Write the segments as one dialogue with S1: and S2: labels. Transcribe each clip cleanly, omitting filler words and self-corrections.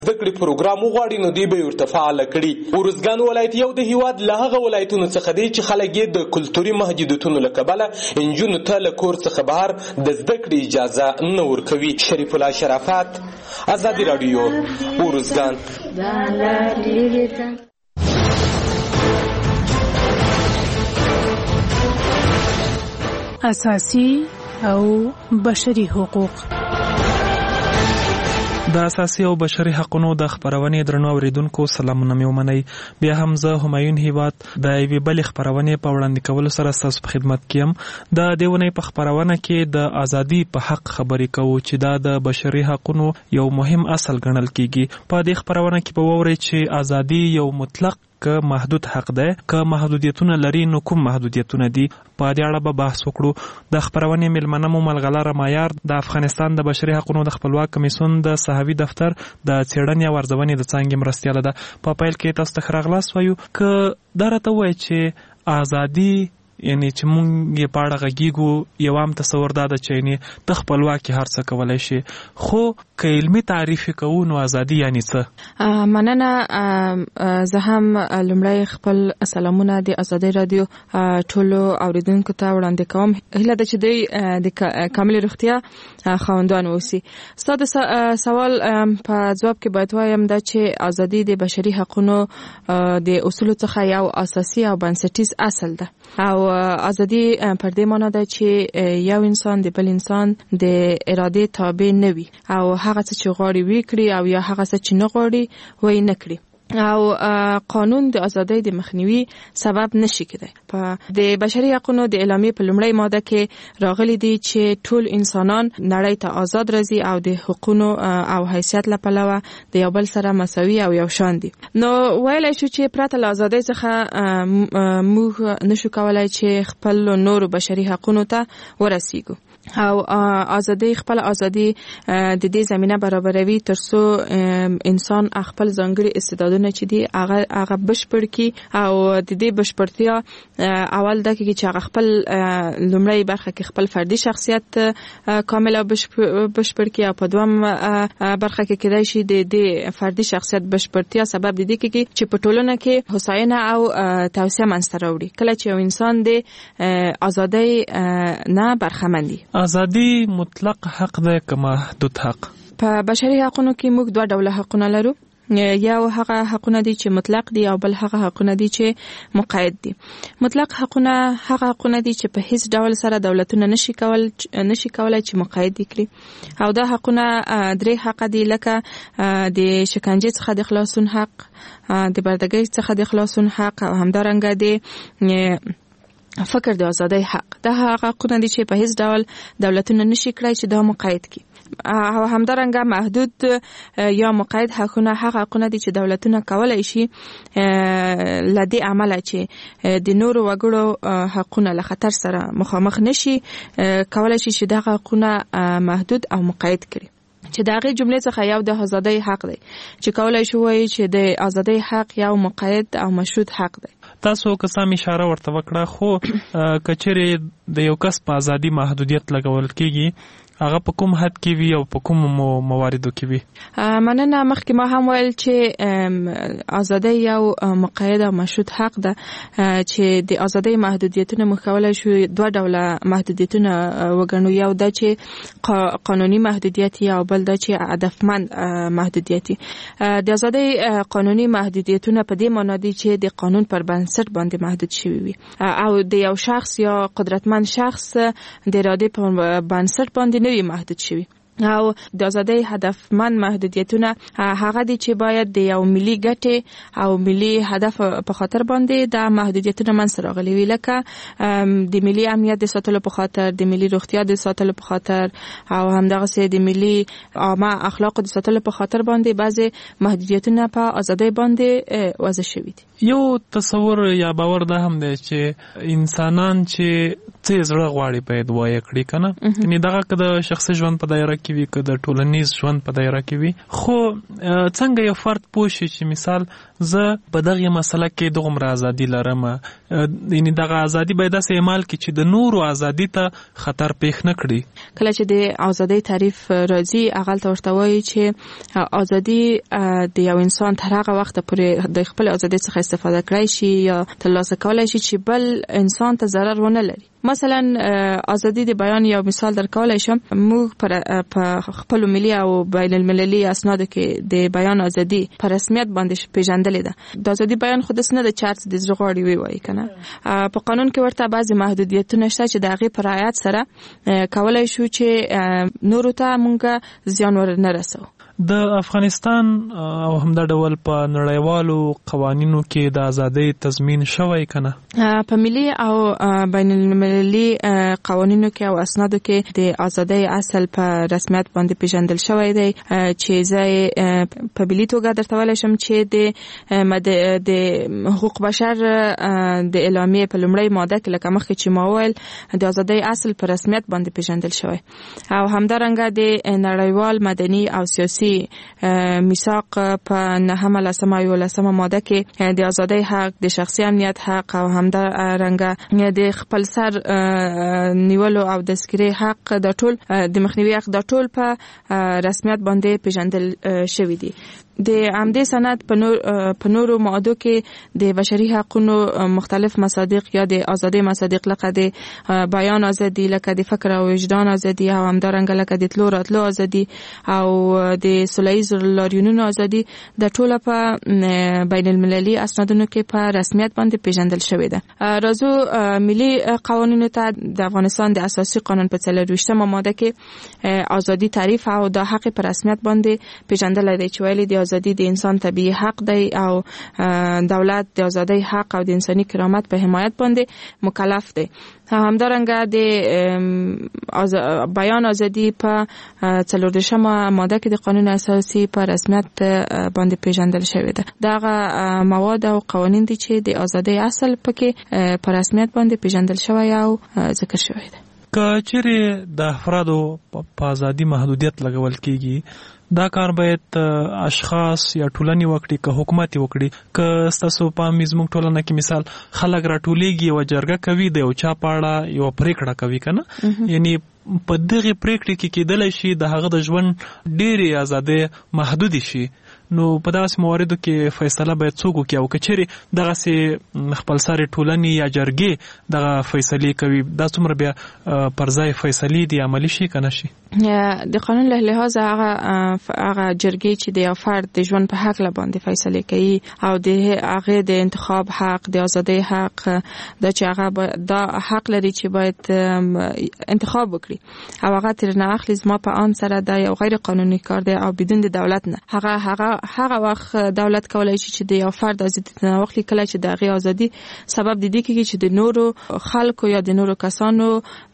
S1: زده کړې پروګرام وغواړي نو دوی به یې ورته فعاله کړي. ارزګان ولایت یو د هیواد له هغه ولایتونو څخه دی چې خلک یې د کلتوري محدودیتونو له کبله نجونو ته له کور څخه بهر د زده کړې اجازه نه ورکوي. شریف الله شرافت، ازادي راډیو، ارزګان.
S2: اساسي او بشري حقوق.
S3: د اساسي او بشري حقوقو د خبرونې درنو اوریدونکو سلامونه مې ومنئ. بیا هم زه همایون هیواد د یوې بلې خبرونې په وړاندې کولو سره ستاسو په خدمت کې یم. د دې اونۍ په خبرونه کې د ازادي په حق خبرې کوو چې دا د بشري حقوقو یو مهم اصل ګڼل کیږي. په دې خبرونه کې به واورئ چې ازادي یو مطلق که محدود حق ده، که محدودیتونه لري نو کوم محدودیتونه دي. په دې اړه به بحث وکړو. د خبرونې مېلمنه مو ملغلره مایار د افغانستان د بشري حقوقو د خپلواک کمیسیون د صحوي دفتر د څېړنې او ارزونې د څانګې مرستیاله ده. په پیل کې تاسو ته ښه راغلاست وایو. که دا راته ووایي چې ازادي یعنی چې مونږ یې په اړه غږیږو، یو عام تصور دا ده چې یعنې ته خپلواکي هر څه کولی شي، خو که علمي تعریف یې کوو نو ازادي یعنې څه؟
S4: مننه. زه هم لومړی خپل سلامونه د ازادۍ رادیو ټولو اوریدونکو ته وړاندې کوم. هیله ده چې دوی د کاملې روغتیا خاوندان اوسي. ستا د سوال په ځواب کې باید وایم دا چې ازادي د بشري حقوقو د اصولو څخه یو اساسي او بنسټیز اصل ده، او ازادي پر دې معنی ده چې یو انسان د بل انسان د ارادې تابع نه وي او هغه څه چې غواړي وکړي او یا هغه څه چې نه غواړي وای نه کړي، او قانون د ازادۍ د مخنیوي سبب نشي کېدای. په د بشري حقوقو د اعلامیې په لومړۍ ماده کې راغلي دي چې ټول انسانان نړۍ ته آزاد راځي او د حقوقو او حیثیت له پلوه د یو بل سره مساوي او یو شان دي. نو ویلای شو چې پرته له ازادۍ څخه موږ نشو کولای چې خپل نور بشري حقوقو ته ورسیږو، او ازادي خپل ازادي د دې زمينه برابروي ترڅو انسان خپل ځانګړي استعدادونه چې دي هغه بشپړ کی، او د دې بشپړتیا اول د کې چې هغه خپل لومړی برخه کې خپل فردي شخصیت کامل او بشپړ کی، او په دویم برخه کې کېدای شي د دې فردي شخصیت بشپړتیا سبب د دې کې چې په ټولنه کې هوساینه او توسعه منځته راوړي کله چې یو انسان د ازادۍ نه برخمن دي.
S3: ازادي مطلق حق ده که محدود حق؟
S4: په بشري حقوقو کې موږ دوه ډوله حقونه لرو. یو هغه حقونه دي چې مطلق دي او بل هغه حقونه دي چې مقید دي. مطلق حقونه هغه حقونه دي چې په هیڅ ډول سره دولتونه نشي کولای چې مقید کړي، او دا حقونه درې حق دي، لکه د شکنجه څخه د خلاصون حق، د بردګۍ څخه د خلاصون حق، او همدارنګه د فکر د ازادۍ حق. دا هغه حقونه دي چې په هیڅ ډول دولتونه نشي کړای چې دا مقید کړي، او همدارنګه محدود یا مقید حقونه هغه حقونه دي چې دولتونه کولای شي لدی عمله چې د نورو وګړو حقونه له خطر سره مخامخ نشي کولای شي چې دا حقونه محدود او مقید کړي. چې دا غي جمله څخه یو د ازادۍ حق دی چې کولای شي وایي چې د ازادۍ حق یو مقید او مشروط حق دی.
S3: تاسو که سم اشاره ورته وکړه، خو کچېرې د یو کس په ازادي محدودیت لګول کېږي هغه په کوم حد کې وي او په کوم مواردو کې وي؟
S4: مننه. مخکې ما هم ویل چې ازادي یو مقید او مشروط حق ده چې د ازادۍ محدودیتونه مخولای شو دوه ډوله محدودیتونه وګڼو. یو د چې قانوني محدودیت او بل د چې هدفمند محدودیت. د ازادۍ قانوني محدودیتونه په دې معنی دي چې د قانون پر بنسټ باندې محدود شوی وي او د یو شخص یا قدرتمند شخص د ارادې په بنسټ باندې نوی محدود شوی. او د ازادۍ هدفمند محدودیتونه هغه دي چې باید د یو ملي ګټې او ملي هدف په خاطر باندې د محدودیتونه منځ راغلي وي، لکه د ملي امنیت د ساتلو په خاطر، د ملي روغتیا د ساتلو په خاطر، او همدغه د ملي عامه اخلاق د ساتلو په خاطر باندې بعضي محدودیتونه په ازادۍ باندې وضع شوي دي.
S3: یو تصور یا باور ده هم دی چې انسانان چې څه زړه غواړي باید وایي کړي کنه، یعنی دغه که د شخصي ژوند په دایره کې کې وي که د ټولنیز ژوند په دایره کې وي. خو څنګه یو فرد پوه شي چې مثال زه په دغه مسله کې دومره ازادي لرم، یعنی دغه ازادي باید داسې عمل کړي چې د نورو ازادي ته خطر پیښ نه کړي.
S4: کله چې د ازادۍ تعریف راځي هغه ته ورته وایي چې ازادي د یو انسان تر هغه وخت پورې د خپل ازادۍ څخه استفاده کړی شي یا ترلاسه کولای شي چې بل انسان ته ضرر ونه لري. مثلا ازادي د بیان یو مثال درکولای شم. موږ په خپل ملي او بین المللي اسنادو کې د بیان ازادي په رسمیت باندې پیژندلې ده. د ازادي بیان خود نه د چارت د زغړی وی کنه. په قانون کې ورته بعضی محدودیتونه شته چې د هغه پر رعایت سره کولای شو چې نورو ته مونږ زیان ورنه رسو.
S3: د افغانستان او همدا ډول په نړیوالو قوانینو کې د ازادۍ تضمین شوی کنه؟
S4: په ملي او بین المللي قوانینو کې او اسنادو کې د ازادۍ اصل په رسمیت باندې پیژندل شوی دی چې زه په ملي توګه درته ویلی شم چې د حقوق بشر د اعلامیې په لومړۍ ماده کې لکه مخکې چې ما وویل د ازادۍ اصل په رسمیت باندې پیژندل شوی او همدارنګه د نړیوال مدني او سیاسي میثاق په 9 ماده کې د ازادۍ حق، د شخصي امنیت حق او همدارنګه د خپل سر نیولو او د سکري حق د ټول د مخنیوي حق د ټول په رسمیت باندې پیژندل شوی دی. د عمدي سند په نورو ماده کې د بشري حقوقو مختلف مصادیق یا د ازادۍ مصادیق لکه د بیان ازادي، لکه د فکر او وجدان ازادي او همدارنګه لکه د تلو راتلو ازادي او د سوله‌ییز لاریونونو ازادي د ټوله په بین المللي اسنادونو کې په رسمیت باندې پیژندل شوی ده. راځو ملي قوانینو ته. د افغانستان د اساسي قانون په 23 ماده کې ازادي تعریف او د حق په رسمیت باندې پیژندل دی چې ویلي د ازادي د انسان طبيعي حق دی او دولت د ازادۍ حق او د انساني کرامت په حمایت باندې مکلف دی. همدارنګه د بیان ازادي په 14 ماده کې د قانون اساسي په رسمیت باندې پیژندل شوی ده. دغه مواد او قوانین دي چې د ازادۍ اصل پکې په رسمیت باندې پیژندل شوی او ذکر شوی ده.
S3: که چیرې د افرادو په ازادي محدودیت لګول کیږي دا کار باید اشخاص یا ټولنې وکړي که حکومت وکړي. که ستاسو په زموږ ټولنه کې مثال خلک راټولیږي او جرګه کوي د یو چا په اړه یو پریکړه کوي کنه، یعنی په دغه پریکړې کې کېدلی شي د هغه د ژوند ډېرې ازادۍ محدود شي. نو په داسې مواردو کې فیصله باید څوک وکړي او که چیرې دغسې خپلسرې ټولنې یا جرګې دغه فیصلې کوي دا څومره بیا پر ځای فیصلې دي عملي شي که نه شي؟
S4: د قانون له لحاظه هغه جرګې چې د یو فرد د ژوند په حق باندې فیصله کوي او د هغه د انتخاب حق، د ازادۍ حق، دا چې هغه دا حق لري چې باید انتخاب وکړي او هغه تر نه اخلي زما په ان سره دا یو غیر قانوني کار دی او بدون د دولت نه. هغه وخت دولت کولای شي چې د یو فرد ازادي نه واخلي کله چې د هغه ازادي سبب د دې کېږي چې د نورو خلکو یا د نورو کسانو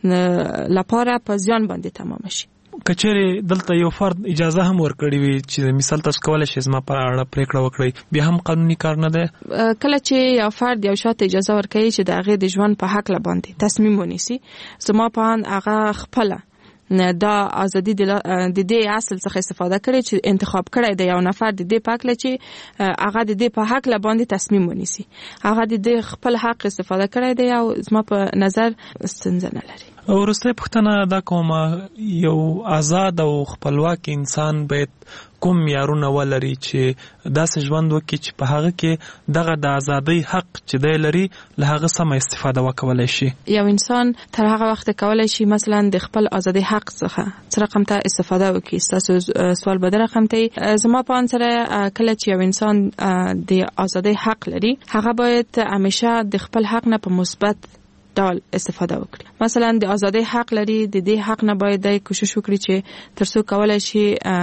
S4: لپاره په زیان باندې تمام شي.
S3: کچېرې دلته یو فرد اجازه هم ورکړي وي چې مثال تاسو کولای شئ زما په اړه پریکړه وکړئ، بیا هم قانوني کار نه دی؟
S4: کله چې یو فرد یو شاته اجازه ورکړي چې د هغه د ژوند په حق باندې تصمیم ونیسي، زما په ان هغه خپل دا ازادي د دې اصل څخه استفاده کړي چې انتخاب کړي د یو نفر د دې پاک لچې هغه د دې په حق باندې تصمیم ونیسي، هغه د دې خپل حق استفاده کړي دی او زما په نظر ستونزه نه لري.
S3: وروسته پوښتنه دا کومه، یو آزاد او خپلواک انسان باید کوم معیارونه ولري چې داسې ژوند وکړي چې په هغه کې دغه د ازادۍ حق چې دی لري له هغه سمه استفاده وکولای شي؟
S4: یو انسان تر هغه وخت کولای شي مثلا د خپل ازادۍ حق څخه څه رقم ته استفاده وکړي. تاسو سوال به رقم ته زما په انسره کله چې یو انسان د ازادۍ حق لري هغه باید همیشه د خپل حق نه په مثبت ډول استفاده وکړي. مثلا د ازادۍ حق لري، د دې حق نه باید د کوشش وکړي چې ترڅو کولای شي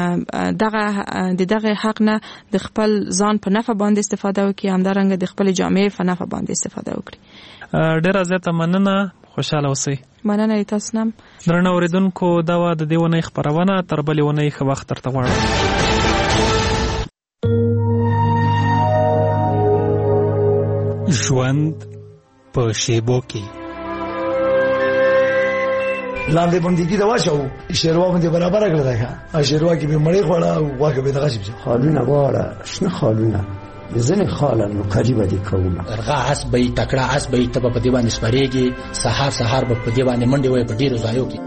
S4: دغه حق نه د خپل ځان په نفع باندې استفاده وکړي، همدارنګه د خپل جامعې په نفع باندې استفاده وکړي.
S3: ډیره زیاته مننه، خوشاله اوسئ.
S4: مننه تاسو نم.
S3: درنه اوریدونکو دا و د دې ونې خبرونه، تر بلې ونې ښه وخت درته غواړم.
S5: ژوند په شیبو کې لاندې باندې دا واچو شیروا باندې برابر کړل دا شیروا کې به مړې خوړه او واګه به دغه شي
S6: خالونه غواړه شنه خالونه ځنه خاله نو قریبه دي کومه
S7: ارغا اسبې تکړه اسبې ته په دې باندې سپریږي سحر به په دې باندې منډي وای په ډیرو ځایو کې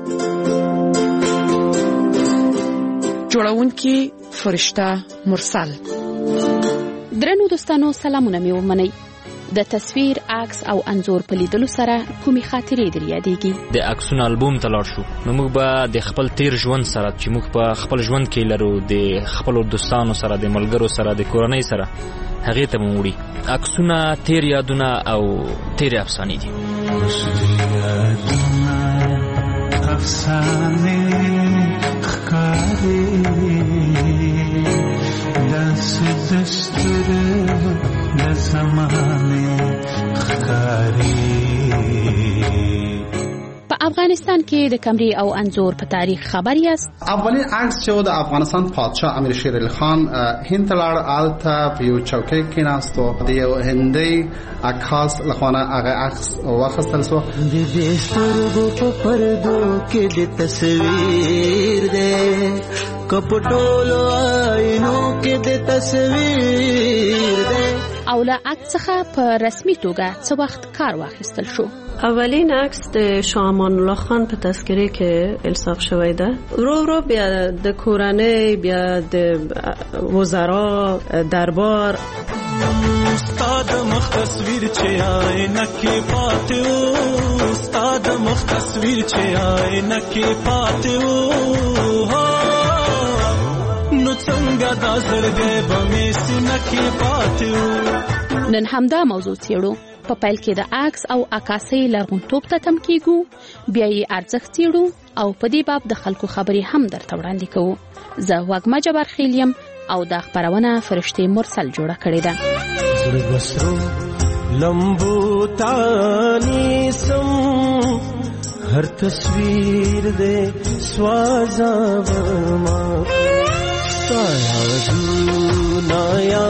S8: جوړونکي فرشته مرسل.
S9: درنو دوستانو سلامونه مې ومنئ. د تصویر عکس او انځور په لیدلو سره کومې خاطرې در یادېږي؟
S10: د عکسونو البوم ته لاړ شو نو موږ به د خپل تیر ژوند سره چې موږ په خپل ژوند کې لرو د خپل دوستانو سره د ملګرو سره د کورنۍ سره هغې ته مو وړي عکسونه تیر یادونه او تیر افسانې دي.
S11: افسانې ښکاري داسې دستور د زمانې ښکاري.
S9: په افغانستان کې د کمرې او انځور په تاریخ خبر یاست؟
S12: اولین عکس چې د افغانستان پادشاه امیر شیر علي خان هند ته لاړ آلته په یو چوکۍ کېناستو د یو هندي عکاس لخوانه هغه عکس واخیستل شو.
S11: د دې سترګو په پردو کې د تصویر دی کپټولو آینو کې د تصویر دی.
S9: او له عکس څخه په رسمي توګه څه وخت کار واخیستل شو؟
S13: اولین عکس د شاه امان الله خان په تذکره کې الصاق شوی ده. ورو بیا د کورنۍ بیا د وزرا دربار
S11: استاد مخ تصویر چې آینه کې پاتې و استاد مخ تصویر چې آینه کې پاتې و نو څنګه دا زړګی به مې سینه کې پاتې و.
S9: نن همدا موضوع څېړو. په پیل کې د عکس او عکاسۍ لرغونتوب ته تم کېږو، بیا یې ارزښت څېړو او په دې باب د خلکو خبرې هم درته وړاندې کوو. زه وږمه جبارخیل یم او دا خپرونه فرشتې مرسل جوړه کړې ده.
S11: زړه بسرو لمبو تانیسم هر تصویر دې سوازاوما سایادونا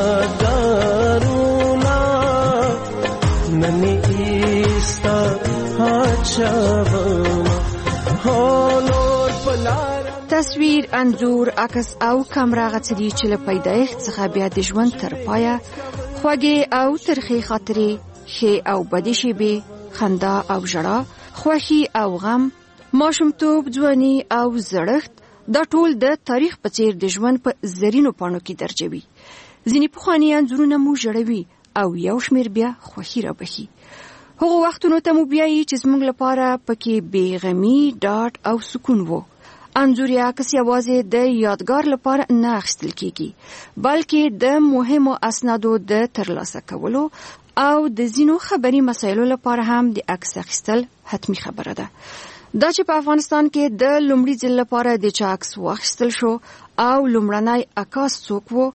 S11: یادارونا ننی ایستا هاچاوما هولور پلار.
S14: تصویر، انځور، عکس او کامرا غڅري چې له پیدایښت څخه بیا د ژوند تر پایه خوږې او ترخې خاطرې، ښې او بدې شېبې، خندا او ژړا، خوښي او غم، ماشومتوب، ځواني او زړښت، دا ټول د تاریخ په څیر د ژوند په زرینو پاڼو کې درجوي. ځینې پخواني انځورونه مو ژړوي او یو شمېر بیا خوښي رابخي. هغو وختونو ته مو بیایي چې زموږ لپاره پکې بېغمي، ډاډ او سکون وو. انځور یا عکس یوازې د یادګار لپاره نه اخیستل کېږي، بلکې د مهمو اسنادو د ترلاسه کولو او د ځینو خبري مسایلو لپاره هم د عکس اخیستل حتمی خبره ده. دا چې په افغانستان کې د لومړي ځل لپاره د چا عکس واخیستل شو او لومړنی عکاس څوک وو،